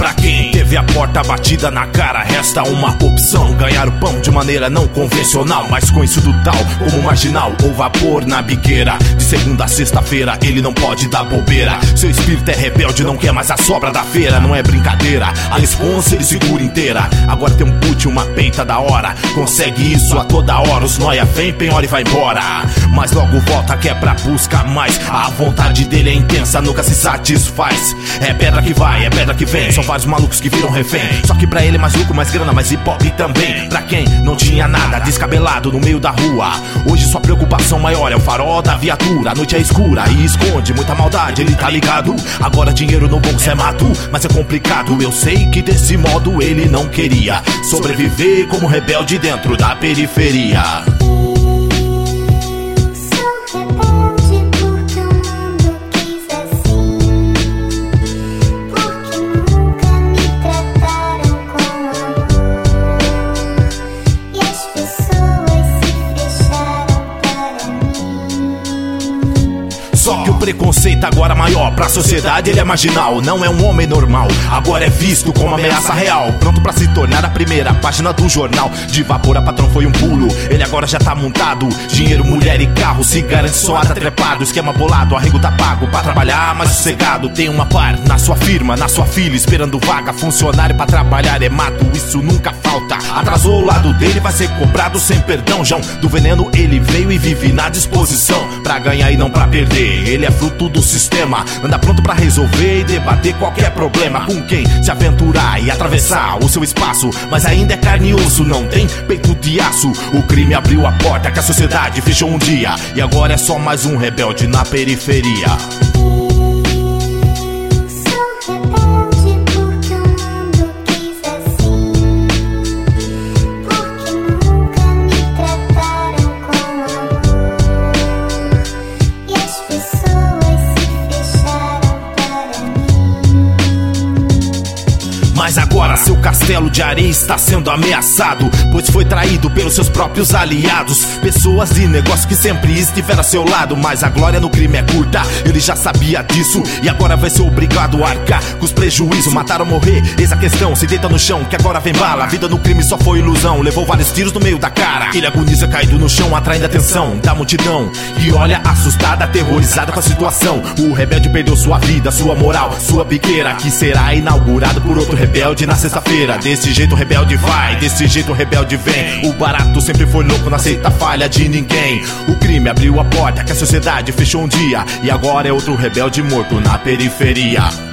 pra quem teve a porta batida na cara, resta uma opção: ganhar o pão de maneira não convencional, mas conhecido tal como marginal ou vapor na biqueira. De segunda a sexta-feira ele não pode dar bobeira. Seu espírito é rebelde, não quer mais a sobra da feira. Não é brincadeira, a responsa ele segura inteira. Agora tem um put, uma peita da hora, consegue isso a toda hora. Os noia vem, penhora e vai embora, mas logo volta que é pra buscar mais. A vontade dele é intensa, nunca se satisfaz. É pedra que vai, é pedra que vem. São vários malucos que viram refém. Só que pra ele é mais lucro, mais grana, mais hip hop também. Pra quem não tinha nada, descabelado no meio da rua, hoje sua preocupação maior é o farol da viatura. A noite é escura e esconde muita maldade, ele tá ligado. Agora dinheiro no bolso é mato, mas é complicado. Eu sei que desse modo ele não queria sobreviver como rebelde dentro da periferia. Só que o preconceito agora maior, pra sociedade ele é marginal. Não é um homem normal, agora é visto como ameaça real. Pronto pra se tornar a primeira página do jornal. De vapor a patrão foi um pulo, ele agora já tá montado. Dinheiro, mulher e carro, se garante só tá trepado. Esquema bolado, arrego tá pago, pra trabalhar mais sossegado. Tem uma par na sua firma, na sua fila, esperando vaga. Funcionário pra trabalhar é mato, isso nunca falta. Atrasou o lado dele, vai ser cobrado sem perdão. João do veneno ele veio e vive na disposição pra ganhar e não pra perder. Ele é fruto do sistema, anda pronto pra resolver e debater qualquer problema. Com quem se aventurar e atravessar o seu espaço, mas ainda é carne e osso, não tem peito de aço. O crime abriu a porta que a sociedade fechou um dia, e agora é só mais um rebelde na periferia. Mas agora seu castelo de areia está sendo ameaçado, pois foi traído pelos seus próprios aliados. Pessoas de negócio que sempre estiveram a seu lado, mas a glória no crime é curta, ele já sabia disso, e agora vai ser obrigado a arcar com os prejuízos. Mataram ou morrer, eis a questão, se deita no chão que agora vem bala. A vida no crime só foi ilusão, levou vários tiros no meio da cara. Ele agoniza caído no chão, atraindo a atenção da multidão, e olha assustada, aterrorizada com a situação. O rebelde perdeu sua vida, sua moral, sua biqueira, que será inaugurado por outro rebelde na sexta-feira. Desse jeito o rebelde vai, desse jeito o rebelde vem. O barato sempre foi louco, não aceita falha de ninguém. O crime abriu a porta que a sociedade fechou um dia, e agora é outro rebelde morto na periferia.